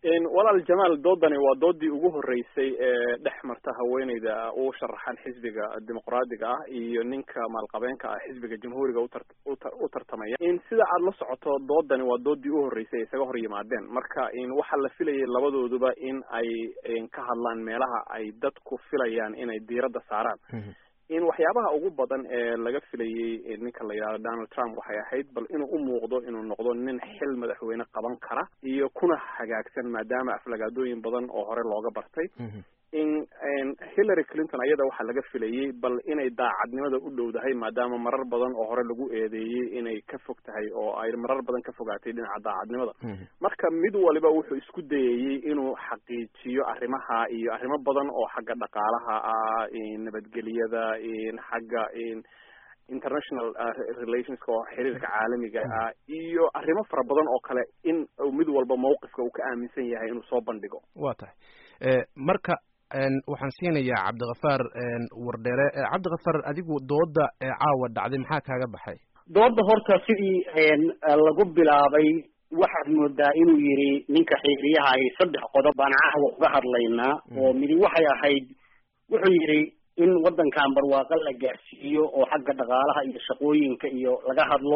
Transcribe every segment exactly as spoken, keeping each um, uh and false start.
in walaal Jamaal doodani waa doodii ugu horeysay ee dhexmarta haweeneyda oo sharaxan xisbiga dimuqraadiga ah iyo ninka maalqabeenka ah xisbiga jamhuuriga u tartamaya in sida aad la socoto doodani waa doodii ugu horeysay isaga hor yimaadeen marka in waxa la filayay labadooduba in ay ka hadlaan meelaha ay dadku filayaan inay diiradda saaraan in waxyaabaha ugu badan ee laga filayay ninka la yiraahdo Donald Trump waxay ahayd bal inuu u muuqdo inuu noqdo nin xil madaxweyne qaban kara iyo kuna hagaagsan maadaama aflagaadooyin badan oo hore looga bartay in Hillary Clinton ayada waxa laga filayay bal inay daacadnimada u dhowdahay maadaama marar badan oo hore lagu eedeeyay inay ka fog tahay oo ay marar badan ka fogaatay dhinaca daacadnimada marka mid waliba wuxuu isku dayay inuu xaqiijiyo arrimaha iyo arrimo badan oo xagga dhaqaalaha ah in nabadgelyada in xagga in international uh, relations oo xiriirka caalamiga ah iyo arrimo fara badan oo kale in mid walba mowqifka uu ka aaminsan yahay inuu soo bandhigo waa tahay ee marka waxaan siinayaa Cabdiqafaar Wardheere Cabdiqafaar adigu dooda ee caawa dhacday maxaa kaaga baxay dooda horta sidii lagu bilaabay waxaad moodaa inuu yiri ninka xiriyaha ay saddex qodob baan caawa uga hadlaynaa oo mid waxay ahayd wuxuu yiri in wadankan barwaaqo la gaarsiiyo oo xagga dhaqaalaha iyo shaqooyinka iyo laga hadlo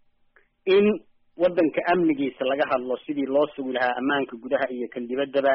in wadanka amnigiisa laga hadlo sidii loo sugi lahaa ammaanka gudaha iyo kan dibaddaba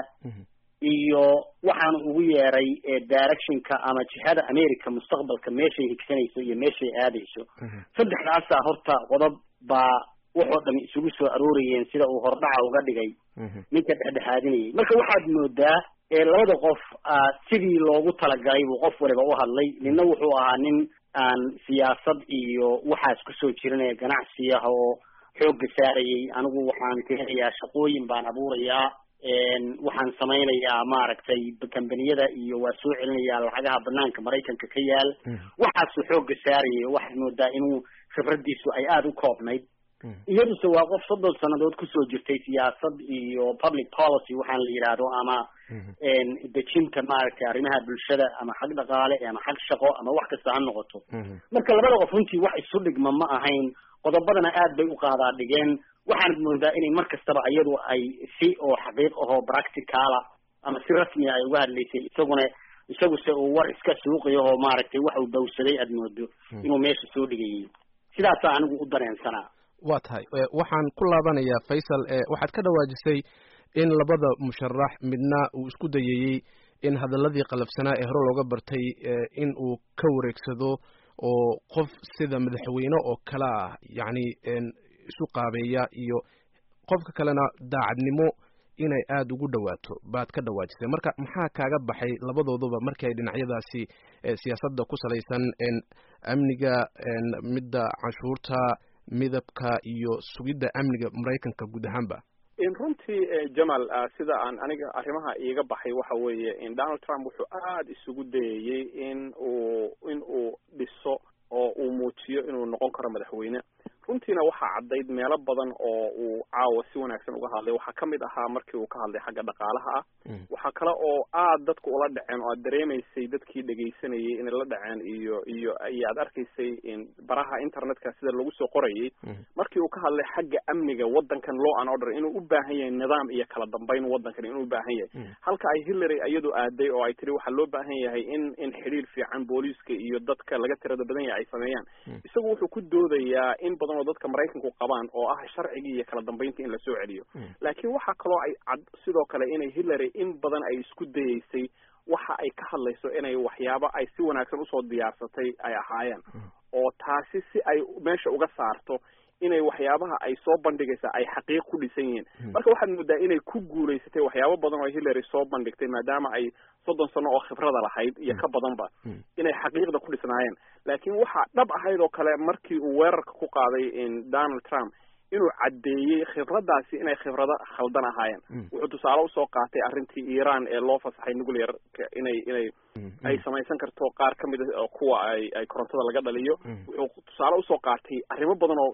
iyo waxaan ugu yeeray directionka ama jihada America mustaqbalka meeshay higsanayso iyo meeshay aadayso saddexdaas horta qodob baa wuxuu dhan isugu soo aroorayeen sida uu hordhaca uga dhigay ninka dhexdhexaadinayay marka waxaad moodaa ee labada qof sidii loogu talagalay buu qof waliba u hadlay ninna wuxuu ahaa nin aan siyaasad iyo waxaas ku soo jirinaya ganacsiga oo xoog saarayay anigu waxaan ka helayaa shaqooyin baan abuurayaa een waxaan samaynayaa maaragtay kambaniyada iyo waa soo celinayaa lacagaha banaanka Mareykanka ka yaal waxaas xoog saarayay waxaad moodaa inuu khibradiisu ay aad u koobnayd iyadu soo waa qof soddon sanadood ku soo jirtay siyaasad iyo public policy waxaan la yiraahdo ama een dejinta maaragtay arrimaha bulshada ama xaq dhaqaale ama xaq shaqo ama wax kasta ha noqoto marka labada qof runtii wax isu dhigma ma ahayn qodobadana aad bay u qaadaa dhigeen waxaan moodaa inay markastaba iyadu ay si oo xaqiiq ah oo practical ama si rasmi ah ay uga hadlaysay isaguna isagu se uu war iska suuqiyo oo maaragtay wax uu dawsaday aad moodo inuu meesha soo dhigayay sidaas anigu u dareensanaa waa tahay waxaan ku laabanayaa Faisal waxaad ka dhawaajisay in labada musharax midna uu isku dayay in hadaladii qalafsanaa ee hore looga bartay in uu ka wareegsado oo qof sida madaxweyne oo kala ah yaani isu qaabeeya iyo qofka kalena daacadnimo inay aad ugu dhawaato baad ka dhawaajisay marka maxaa kaaga baxay labadooduba markii ay dhinacyadaasi siyaasadda ku salaysan in amniga midda cashuurta midabka iyo sugidda amniga Mareykanka guud ahaanba in runtii Jamal sida aan aniga arrimaha iiga baxay waxa weeye in Donald Trump wuxuu aad isugu dayay in uu in uu dhiso oo uu muujiyo inuu noqon karo madaxweyne runtiina waxa cadayd meelo badan oo uu caawa si wanaagsan uga hadlay waxa kamid ahaa markii uu ka hadlay xagga dhaqaalaha ah waxa kale oo aad dadku ula dhaceen oo dareemaysay dadkii dhageysanayay in la dhaceen iyo iyo ayaad arkaysay in baraha internetka sida lagu soo qorayay markii uu ka hadlay xagga amniga wadankan law and order inuu u baahan yahay nidaam iyo kala dambeyn wadankan inuu u baahan yahay halka ay Hillary iyadu aaday oo ay tiri waxa loo baahan yahay in in xiriir fiican booliiska iyo dadka laga tirada badan yahay ay sameeyaan isagu wuxuu ku doodayaa in badan oo dadka Mareykanku qabaan oo ah sharciga iyo kala dambeynta in la soo celiyo laakiin waxa kale ay cad sidoo kale inay Hillary in badan ay isku dayaysay waxa ay ka hadlayso inay waxyaabo ay si wanaagsan u soo diyaarsatay ay ahaayeen oo taasi si ay meesha uga saarto inay waxyaabaha ay soo bandhigaysa ay xaqiiq ku dhisan yihiin marka waxaad moodaa inay ku guuleysatay waxyaabo badan oo Hillary soo bandhigtay maadaama ay soddon sano oo khibrada lahayd iyo ka badanba inay xaqiiqda ku dhisnaayeen laakiin waxa dhab ahayd oo kale markii uu weerarka ku qaaday in Donald Trump inuu cadeeyay khibradaasi inay khibrada khaldan ahaayeen wuxuu tusaale u soo qaatay arrintii Iran ee loo fasaxay nuclear inay inay ay samaysan karto qaar kamid ah kuwa ay ay korontada laga dhaliyo wuxuu tusaale u soo qaatay arrimo badan oo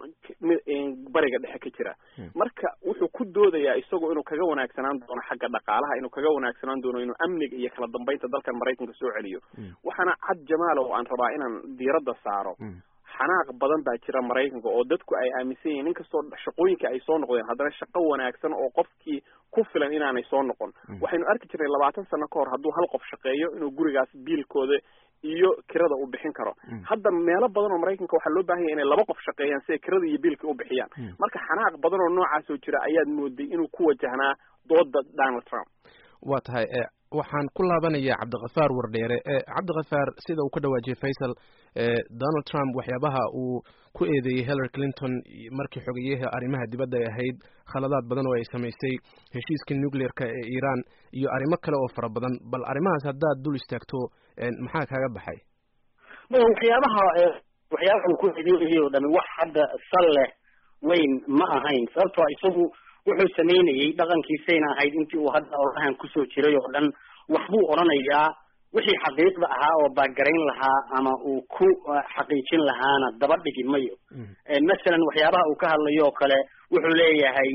bariga dhexe ka jira marka wuxuu ku doodayaa isagoo inuu kaga wanaagsanaan doono xagga dhaqaalaha inuu kaga wanaagsanaan doono inuu amniga iyo kala dambeynta dalkan Mareykanka soo celiyo waxaana cad Jamaal oo aan rabaa inaan diiradda saaro xanaaq badan baa jira Maraykanka oo dadku ay aaminsan yihiin inkastoo shaqooyinka ay soo noqdeen haddana shaqo wanaagsan oo qofkii ku filan inaanay soo noqon waxaynu arki jirnay labaatan sano ka hor hadduu hal qof shaqeeyo inuu gurigaas biilkooda iyo kirada u bixin karo hadda meelo badan oo Maraykanka waxa loo baahan yahay inay laba qof shaqeeyaan si ay kirada iyo biilka u bixiyaan marka xanaaq badan oo noocaas oo jira ayaad mooday inuu ku wajahnaa dooda Donald Trump waa tahay waxaan ku laabanayaa Cabdiqafaar Wardheere Cabdiqafaar sida uu ka dhawaajiyay Faisal Donald Trump waxyaabaha uu ku eedeeyay Hillary Clinton markii xogeyaha arrimaha dibadda ay ahayd khaladaad badan oo ay sameysay heshiiska nuclear-ka ee Iran iyo arrimo kale oo fara badan bal arrimahaas haddaad dul istaagto maxaa kaaga baxay waxyaabaha waxyaabaha uu ku eedeeyay oo dhan wax hadda sal leh weyn ma ahayn sababtoo isagu wuxuu sameynayay dhaqankiisayna ahayd intii uu hadda orahan kusoo jiray oo dhan waxbuu odhanayaa wixii xaqiiqda ahaa oo baagarayn lahaa ama uu ku xaqiijin lahaana daba dhigi mayo masalan waxyaabaha uu ka hadlayo oo kale wuxuu leeyahay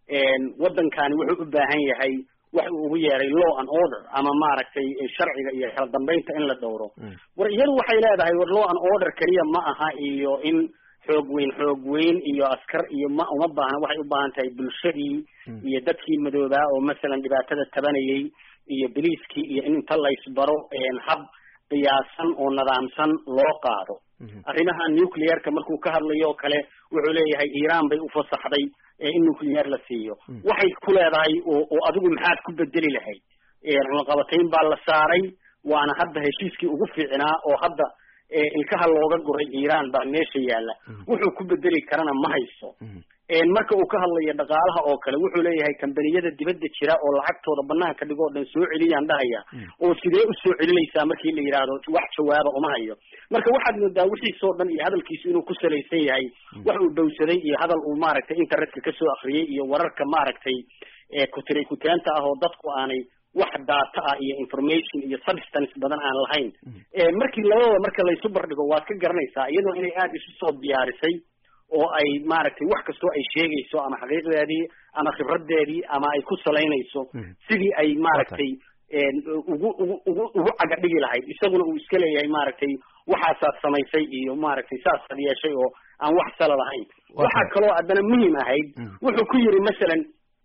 waddankani wuxuu u baahan yahay wax uu ugu yeeray law and order ama maaragtay sharciga iyo kala dambeynta in la dhowro war iyadu waxay leedahay war law and order kaliya ma aha iyo in xoog weyn xoog weyn iyo askar iyo ma uma baahna waxay u baahan tahay bulshadii iyo dadkii madoobaa oo masalan dhibaatada tabanayay iyo biliiskii iyo in inta laysbaro hab qiyaasan oo nidaamsan loo qaado arrimaha nuclear-ka markuu ka hadlayo oo kale wuxuu leeyahay Iran bay u fasaxday in nuclear la siiyo waxay ku leedahay oo adigu maxaad ku bedeli lahayd cunaqabatayn baa la saaray waana hadda heshiiskii ugu fiicnaa oo hadda ilkaha looga guray Iran baa meesha yaala wuxuu ku bedeli karana ma hayso marka uu ka hadlayo dhaqaalaha oo kale wuxuu leeyahay kambaniyada dibadda jira oo lacagtooda banaanka dhigo dhan soo celiyaan dhahaya oo sidee u soo celinaysaa markii la yiraahdo wax jawaaba uma hayo marka waxaad moodaa wixii soo dhan iyo hadalkiisu inuu ku salaysan yahay wax uu dhowsaday iyo hadal uu maaragtay internetka ka soo akhriyay iyo wararka maaragtay ee ku tiray ku taanta ah oo dadku aanay wax data ah iyo information iyo substance badan aan lahayn ee markii labada marka la isu bardhigo waad ka garanaysaa iyadoo inay aad isu soo diyaarisay oo ay maaragtay wax kastoo ay sheegayso ama xaqiiqdeedii ama khibradeedii ama ay ku salaynayso sidii ay maaragtay ugu ugu ugu ugu caga dhigi lahayd isaguna uu iska leeyahay maaragtay waxaasaad samaysay iyo maaragtay saasaad yeeshay oo aan wax sala lahayn waxaa kaloo haddana muhiim ahayd wuxuu ku yiri masalan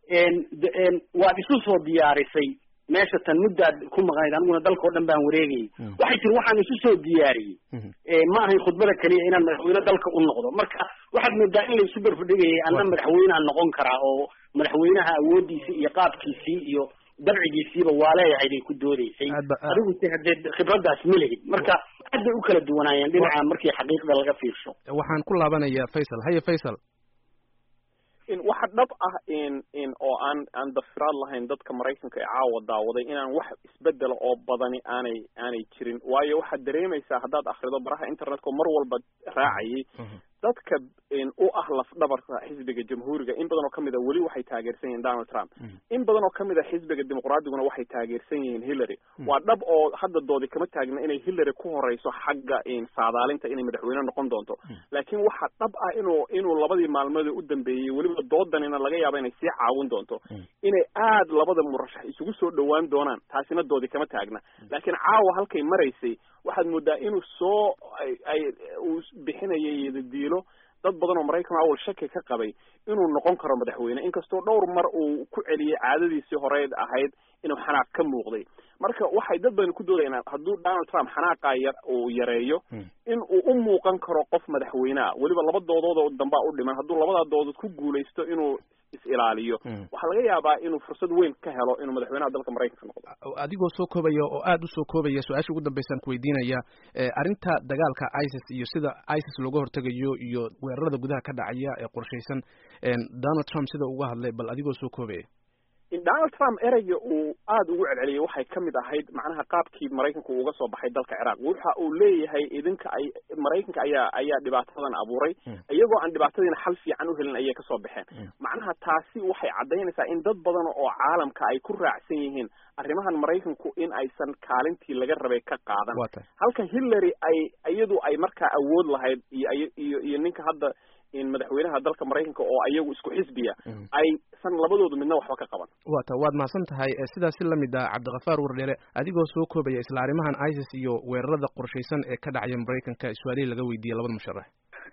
waad isu soo diyaarisay meesha tan muddaad ku maqnayd aniguna dalkao dhan baan wareegayay waxay tiri waxaan isu soo diyaariyey ma ahayn khudbada keliya inaan madaxweyne dalka u noqdo marka waxaad moodaa in la isu barbardhigayay anna madaxweyneaan noqon karaa oo madaxweynaha awoodiisii iyo qaabkiisii iyo dabcigiisiiba waa leeyahay bay ku doodaysay adigu si haddee khibraddaas ma lehid marka aad bay u kala duwanaayeen dhinaca markii xaqiiqda laga fiirsho waxaan ku laabanayaa Faisal haye Faisal in waxa dhab ah in in oo aan aan dafiraad lahayn dadka Mareykanka ee caawa daawaday inaan wax isbedel oo badani aanay aanay jirin waayo waxa dareemaysaa haddaad akhrido baraha internetka mar walba raacayay dadka in u ah laf dhabarka xisbiga jamhuuriga in badan oo kamid ah wali waxay taageersan yihiin Donald Trump in badan oo kamid ah xisbiga dimuqraadiga waxay taageersan yihiin Hillary waa dhab oo hadda doodi kama taagna inay Hillary ku horeyso xagga in saadaalinta inay madaxweyne noqon doonto laakiin waxa dhab ah inuu inuu labadii maalmood u dambeeyay waliba doodanina laga yaabo inay sii caawin doonto inay aad labada murashax isugu soo dhawaan doonaan taasina doodi kama taagna laakiin caawa halkay maraysay waxaad moodaa inuu soo ay uu bixinayay diilo dad badan oo Mareykan awal shaki ka qabay inuu noqon karo madaxweyne inkastoo dhowr mar uu ku celiyay caadadiisii horeed ahayd inuu xanaaq ka muuqday marka waxay dad badan ku doodayaan hadduu Donald Trump xanaaqa yar uu yareeyo in uu u muuqan karo qof madaxweyne waliba laba doodood oo damba u dhiman hadduu labada doodood ku guuleysto inuu is ilaaliyo waxa laga yaabaa inuu fursad weyn ka helo inuu madaxweynaha dalka Mareykanka noqdo adigoo soo koobaya oo aad u soo koobaya su'aasha ugu dambaysan ku weydiinaya arinta dagaalka ISIS iyo sida ISIS looga hortagayo iyo weerarada gudaha ka dhacaya ee qorsheysan Donald Trump sida uga hadlay bal adigoo soo koobaya in Donald Trump erayga uu aad ugu celceliyay waxay kamid ahayd macnaha qaabkii Mareykanku uga soo baxay dalka Iraq waxa uu leeyahay idinka ay Mareykanka ayaa ayaa dhibaatadan abuuray iyagoo aan dhibaatadina xal fiican u helin ayay ka soo baxeen macnaha taasi waxay cadeynaysaa in dad badan oo caalamka ay ku raacsan yihiin arrimahan Mareykanku in aysan kaalintii laga rabay ka qaadan halka Hillary ay iyadu ay markaa awood lahayd iyo iyo iyo ninka hadda in madaxweynaha dalka Mareykanka oo ayagu isku xisbiya ay san labadoodu midna waxba ka qaban waata waad maasan tahay sidaas la mid ah Cabdiqafaar Wardheere adigoo soo koobaya isla arrimahan ISIS iyo weerarada qorsheysan ee ka dhacaya Mareykanka Israa'iil laga weydiiyay labada musharax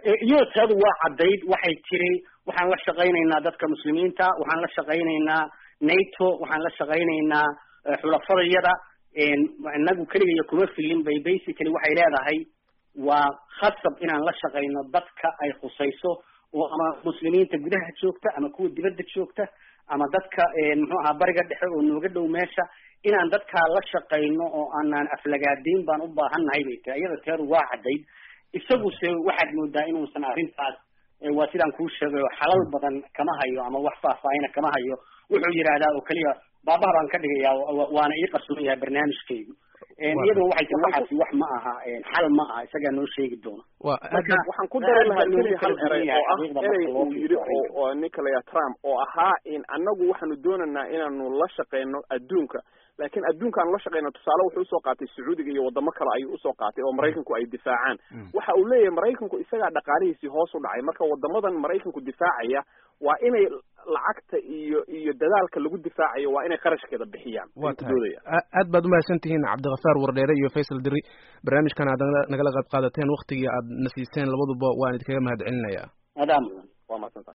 iyotadu waa caddayd waxay tiri waxaan la shaqaynaynaa dadka muslimiinta, waxaan la shaqaynaynaa nato, waxaan la shaqaynaynaa xulafadayada, inagu keligaya kuma filin bay basically waxay leedahay waa khasab inaan la shaqayno dadka ay khusayso oo ama muslimiinta gudaha joogta ama kuwa dibadda joogta ama dadka muxuu ahaa bariga dhexe oo nooga dhow meesha, inaan dadkaa la shaqayno oo aanaan aflagaadayn baan u baahannahay bay tiri. iyada teedu waa caddayd. isaguse waxaad moodaa inuusan arrintaas, waa sidaan kuu sheegayo, xalal badan kama hayo ama wax faahfaahina kama hayo. wuxuu yidhaahdaa oo keliya baabaha baan ka dhigayaa waana ii qarsoon yahay barnaamijkaygu. iyaduna waxay tii waxaasi wax ma aha, xal ma aha, isagaa noo sheegi doona. marka waxaan ku dari lahaa keliya hal erey oo ah erey uu yidhi oo ninka la yaha Trump oo ahaa in annagu waxaanu doonaynaa inaanu la shaqeyno adduunka, laakiin adduunka aanu la shaqeyno tusaale wuxuu usoo qaatay Sacuudiga iyo wadamo kale ayuu usoo qaatay oo Maraykanku ay difaacaan. waxa uu leeyahay Maraykanku isagaa dhaqaalihiisii hoos u dhacay, marka wadamadan Maraykanku difaacaya waa inay lacagta iyo iyo dadaalka lagu difaacayo waa inay qarashkeeda bixiyaan. aad baad umahadsan tihiin Cabdiqafaar Wardheere iyo Faysal Diri, barnaamijkan aad nagala qayb qaadateen, waqtigii aad na siiseen labaduba waan idinkaga mahadcelinayaa. aadaam waa mahadsantahay.